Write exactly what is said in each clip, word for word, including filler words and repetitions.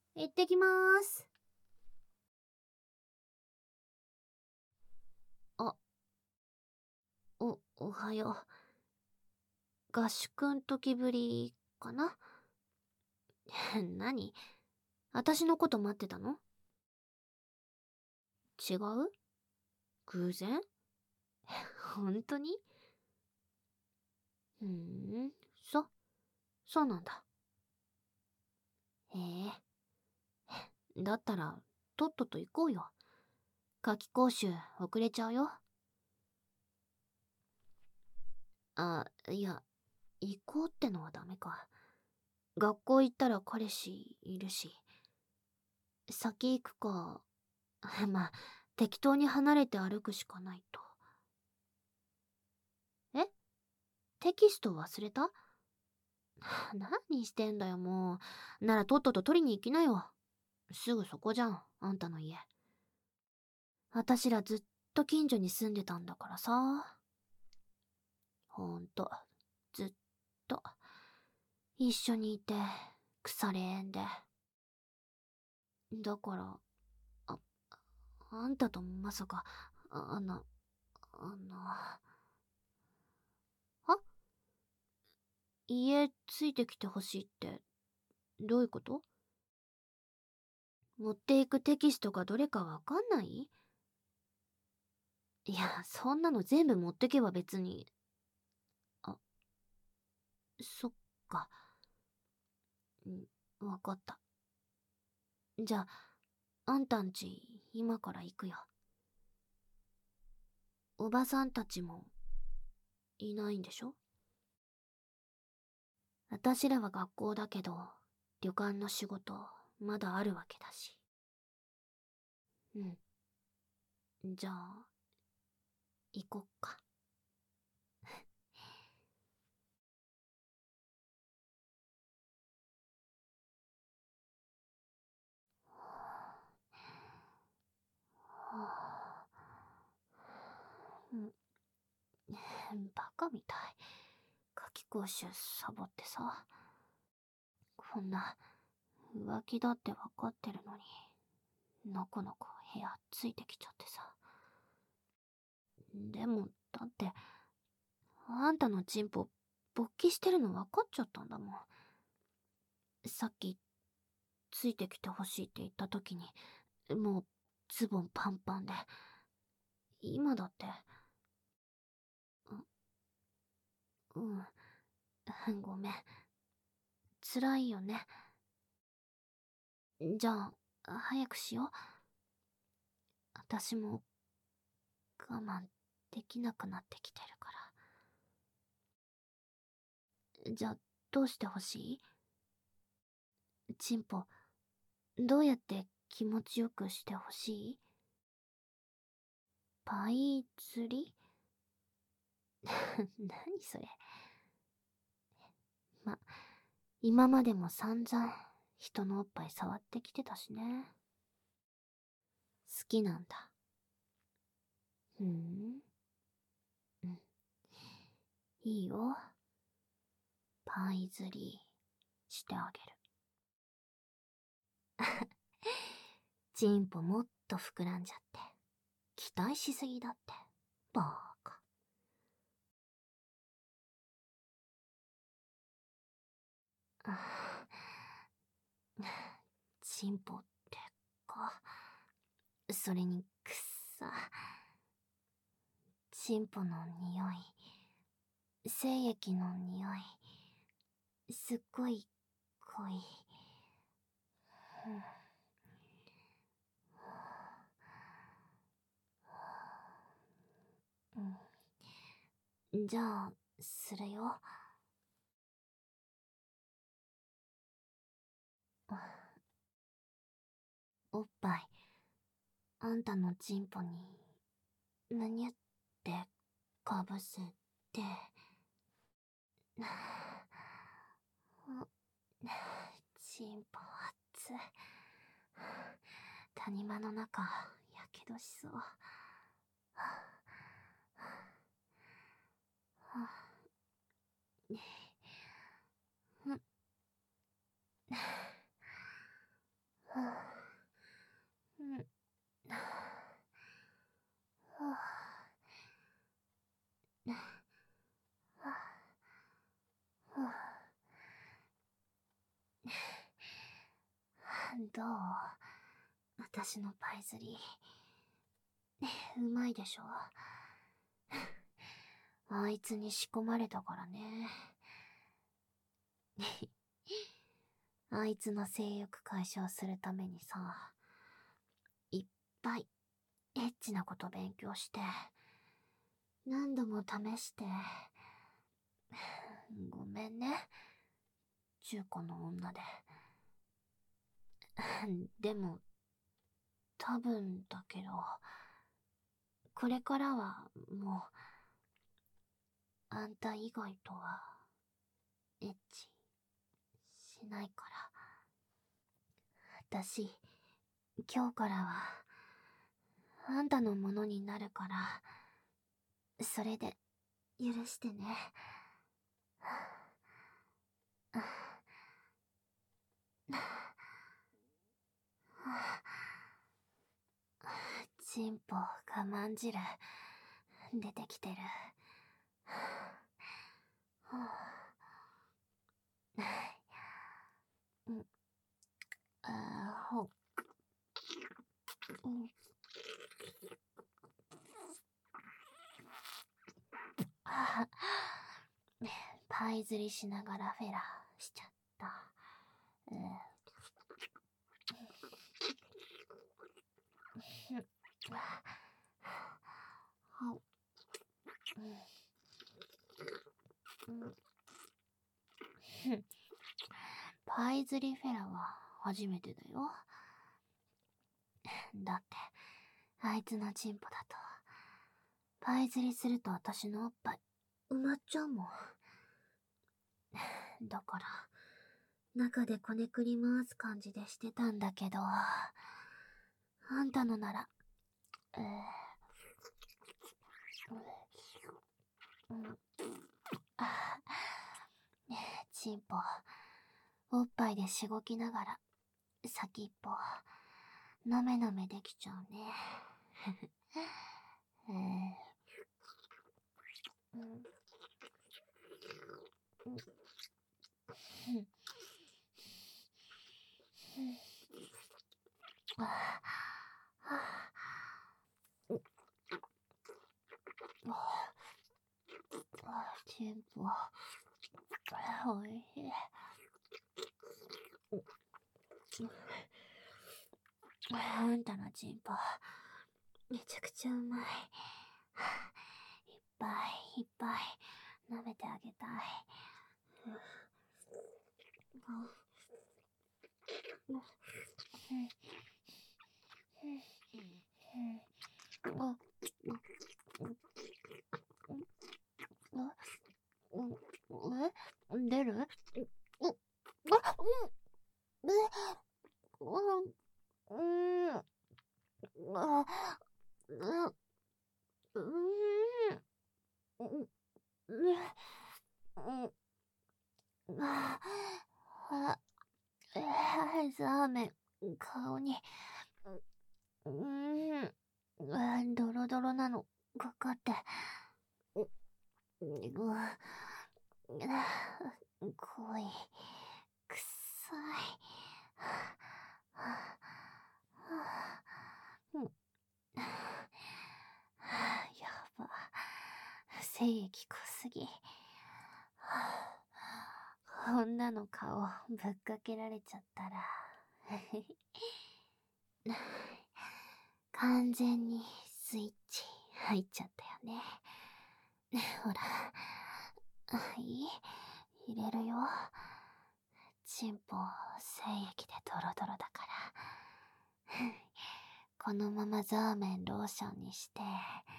行ってきまーす。あ、お、おはよう。合宿ん時ぶりかな。何？私のこと待ってたの？違う？偶然？本当に？ふーん、そ、そうなんだ。へえ。だったら、とっとと行こうよ。夏期講習遅れちゃうよ。あ、いや、行こうってのはダメか。学校行ったら彼氏いるし。先行くか。まあ、適当に離れて歩くしかないと。え？テキスト忘れた？何してんだよもう。ならとっとと取りに行きなよ。すぐそこじゃん、あんたの家。私らずっと近所に住んでたんだからさ。ほんと、ずっと。一緒にいて、腐れ縁で。だから、あ、あんたとまさか、ああの、あの、あ、家ついてきてほしいって、どういうこと？持っていくテキストがどれかわかんない？いや、そんなの全部持ってけば別に。あ、そっか。うん、わかった。じゃあ、あんたんち、今から行くよ。おばさんたちも、いないんでしょ？私らは学校だけど、旅館の仕事、まだあるわけだし。うん。じゃあ、行こっか。うん、バカみたい。夏期講習サボってさ。こんな、浮気だってわかってるのに、のこのこ部屋ついてきちゃってさ。でも、だって、あんたのチンポ、勃起してるの分かっちゃったんだもん。さっき、ついてきてほしいって言った時に、もう、ズボンパンパンで。今だって、う、うん、ごめん。辛いよね。じゃあ、早くしよう。私も、我慢できなくなってきてるから。じゃあ、どうしてほしい？チンポ、どうやって気持ちよくしてほしい？パイ釣り？何それ。ま、今までも散々人のおっぱい触ってきてたしね。好きなんだ。ふーん。うん。いいよ。パイ釣りしてあげる。チンポもっと膨らんじゃって。期待しすぎだって。バーカ。チンポってか。それにくっさ。チンポの匂い。精液の匂い。すっごい濃い。うん、じゃあ、するよ。おっぱい、あんたのチンポに、むにゅってかぶせて、チンポ熱い。谷間の中、やけどしそう。 どう？私のパイズリー。うまいでしょ？あいつに仕込まれたからね。あいつの性欲解消するためにさ、いっぱいエッチなこと勉強して、何度も試して、ごめんね、中古の女で。でも、多分だけど、これからはもう、あんた以外とは、エッチ、しないから。私、今日からは、あんたのものになるから、それで、許してね。チンポ我慢汁出てきてる。あほパイ釣りしながらフェラしちゃった。パイ釣りフェラは初めてだよ。だって、あいつのチンポだと、パイ釣りすると私のおっぱい埋まっちゃうもん。だから、中でこねくり回す感じでしてたんだけど、あんたのなら、えー、うん、あチンポ、おっぱいでしごきながら、先っぽ、なめなめできちゃうね。えーうんうんチンポ、おいしい。あんたのチンポ、めちゃくちゃうまい。いっぱいいっぱい舐めてあげたい。え出る？あ、うん、うん、あ、うん、うん、うん、あ、ラーメン、顔に、うん、ドロドロなの、かかって、うん、濃い、くさい。やば。精液濃すぎ。女の顔ぶっかけられちゃったら完全にスイッチ入っちゃったよね。ほら、はい、入れるよ。チンポ精液でドロドロだからこのままザーメンローションにして。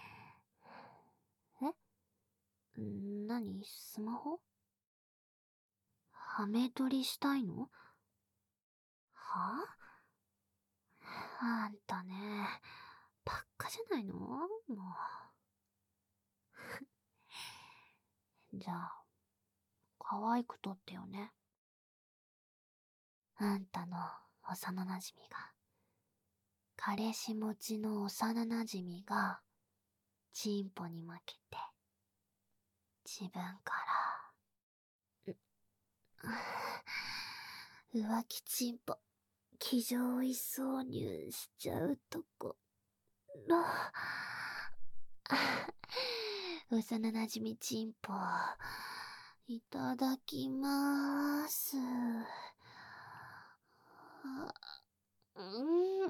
え？何？スマホ？ハメ撮りしたいの？はぁ？あんたね、ばっかじゃないの？もう。じゃあ、可愛く撮ってよね。あんたの幼馴染が、彼氏持ちの幼馴染が、チンポに負けて、自分から、浮気チンポ、 気丈位挿入しちゃうところ。幼なじみチンポ、いただきまーす。うん、うん、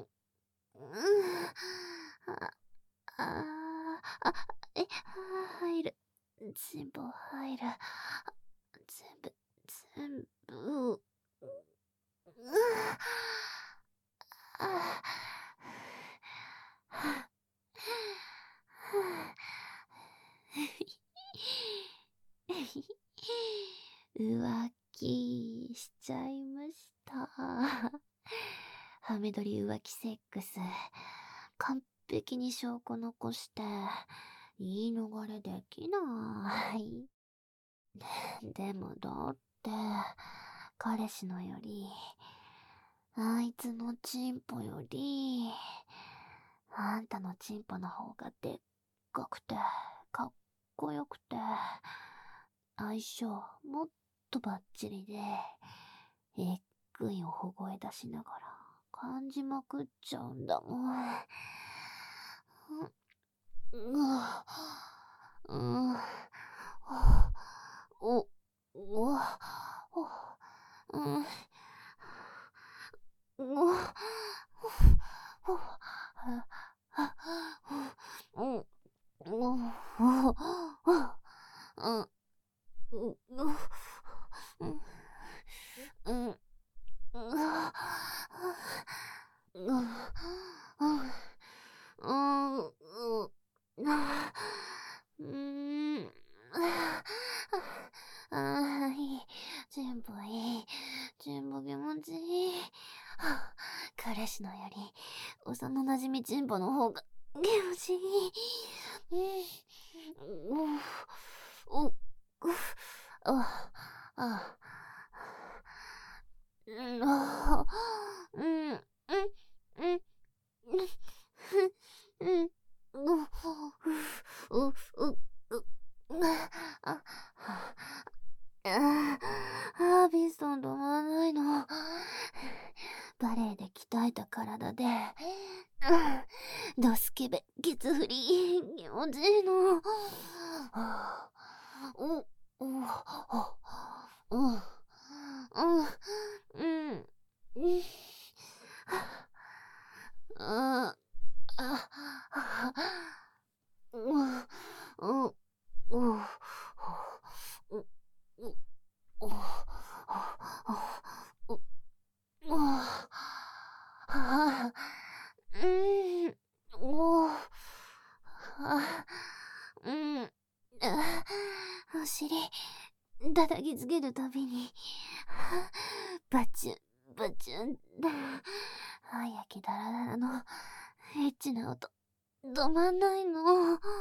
あ、あ、あ、え、入る。全部入る。全部、全部、う、あ、浮気しちゃいました。ハメ撮り浮気セックス。完璧に証拠残して、言い逃れできない。でもだって、彼氏のより、あいつのチンポより、あんたのチンポの方がでっかくて、かっこよくて、相性もっとバッチリで、えっぐいを小声出しながら感じまくっちゃうんだもん。う、う、うん、お、お、お、うん、お、お、うん、お、お、うん、うん、うん、うん、うん、うん、あいい、全部いい、全部気持ちいい。彼氏のより、幼なじみチンポの方が気持ちいい。うん、お、お、あ、あ、うん、あ、うん、うん、うん、うん、うん、う、う、う、う、あ、ああ、ピストン止まらないの。バレエで鍛えた体で、ドスケベ、ケツ振り、気持ちいいの。お、お、お、うん、うん、うん、うん、あ、あ、うん、うん、うん、うん、お、お、お、お、は、うん、お、は、うん、あ、お尻、叩きつけるたびに、バチュン、バチュン、早きだらだらの、エッチな音、止まんないの。あ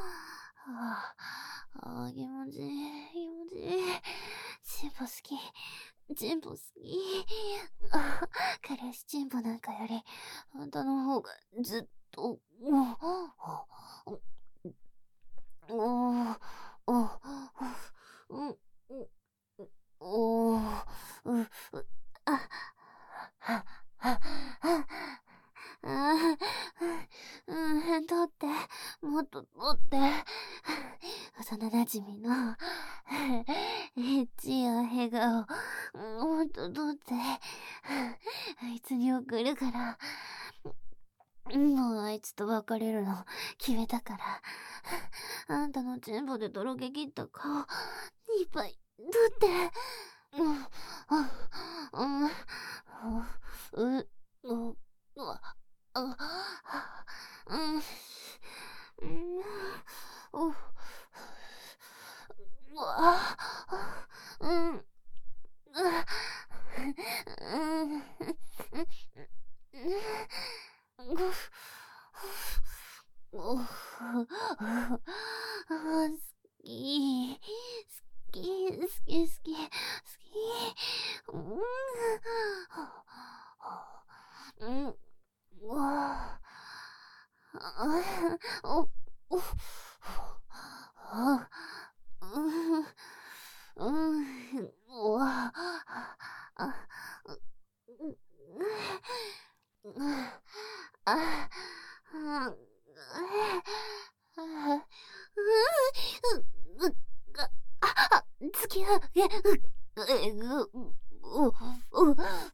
あ、気持ちいい、気持ちいい。チンポ好き、チンポ好き。あ、彼氏チンポなんかより、あんたの方がずっと、お、お、お、お、お、お、お、う、う、あ、は、は、は、あ、うん、取って、もっと取って、幼なじみの、エッチや笑顔、もっと取って、あいつに送るから、もうあいつと別れるの決めたから、あんたのチンポでとろけ切った顔、いっぱい取って、うん、うん、うん、う、う、うわ、あ、うん、うん、う、うわ、うん、う、うん、お、好き、好き、好き、好き、 あ、うん、う、あ、う、う、う、あ、あ、付き合う、え、う、え、う、う、う、う、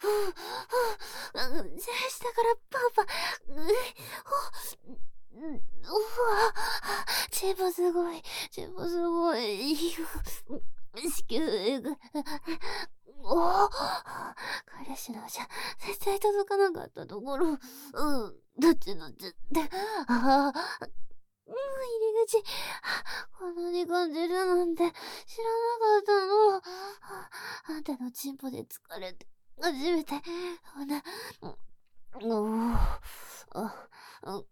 下からパンパン、う、う、うわ、チンポすごい、チンポすごい、子宮が、おお、彼氏のじゃ絶対届かなかったところ、うん、どっちどっちって、ああ、うん、入り口、こんなに感じるなんて知らなかったの。あんたのチンポで疲れて、初めて、こんな、おお、あ、お、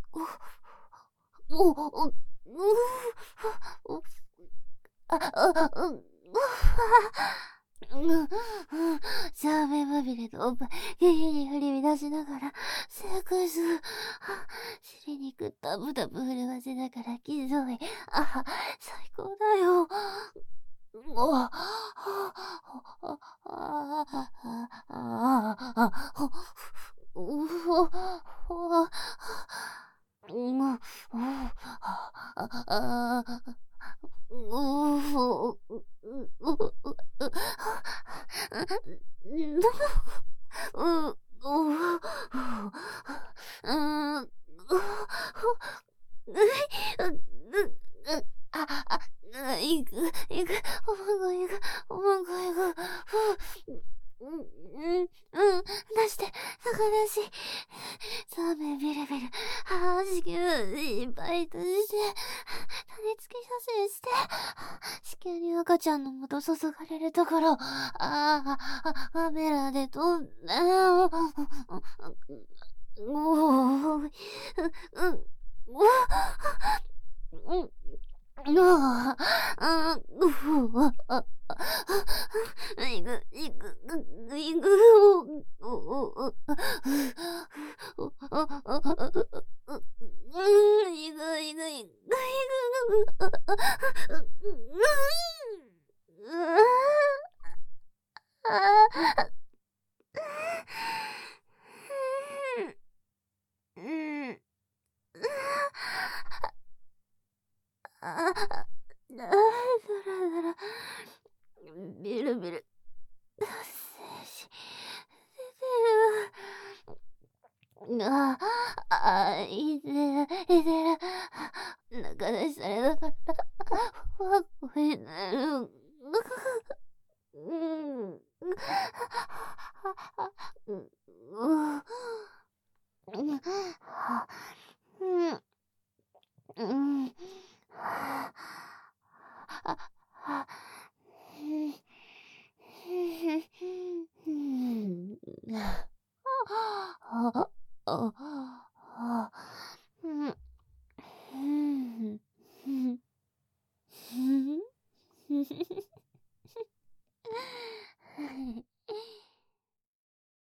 お、お、お、お、あ、あ、うん、うん、シャーベンまみれのおっぱい、ゲゲに振り乱しながら、セックス、尻肉タブタブ震わせながらキスをへ、あ、最高だよ。おあ、あ、あ、あ、あ、あ、うお、お、うん、お、あ、あ、うお、う、う、う、う、う、うん、あ、あ、いく、いく、おまんこいく、おまんこいく、うん、うん、うん、出して、逆出し、サーメンビルビル、ああ、子宮いっぱい閉じて、種付き射精して、子宮に赤ちゃんの元注がれるところ、ああ、カメラで撮んなよ。おー、うん、うん、うん、ああ、うふわ、あ、いく、いく、いく、お、お、お、お、うん、いく、いく、いく、いく、うん、あ、だらだら、ビルビル、精子、出てる。ああ、いてる、いてる。中出しされなかった。わ、これなる。うん。うん。うん。うん。うん。ああ、ああ、